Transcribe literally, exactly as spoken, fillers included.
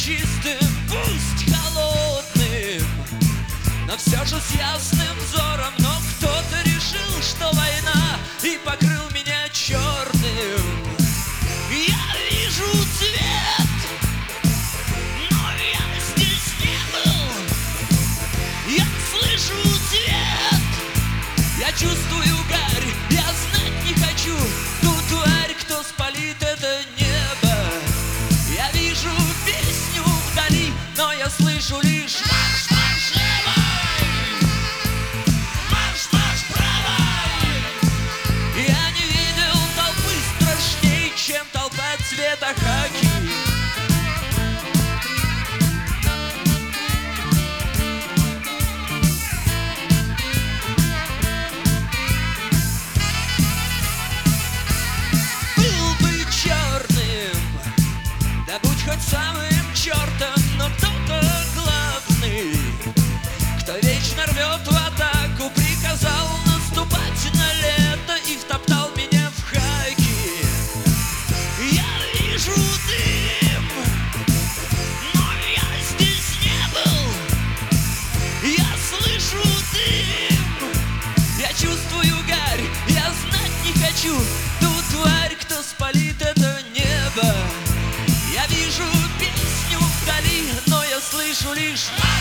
чистым, пусть холодным, но все же с ясным взором. Но кто-то решил, что война, и покрыл меня черным. Я вижу цвет, но я здесь не был. Я слышу цвет, я чувствую гарь, я знать не хочу ту тварь, кто спалит это небо. Я вижу песню вдали, но я слышу лишь марш, марш левой, марш, марш правой. Я не видел толпы страшней, чем толпа цвета хаки. Хоть самым чертом, но кто-то главный, кто вечно рвет в атаку, приказал наступать на лето и втоптал меня в хаки. Я вижу дым, но я здесь не был. Я слышу дым, я чувствую гарь, я знать не хочу ту тварь, кто спалит это небо. Я вижу песню вдали, но я слышу лишь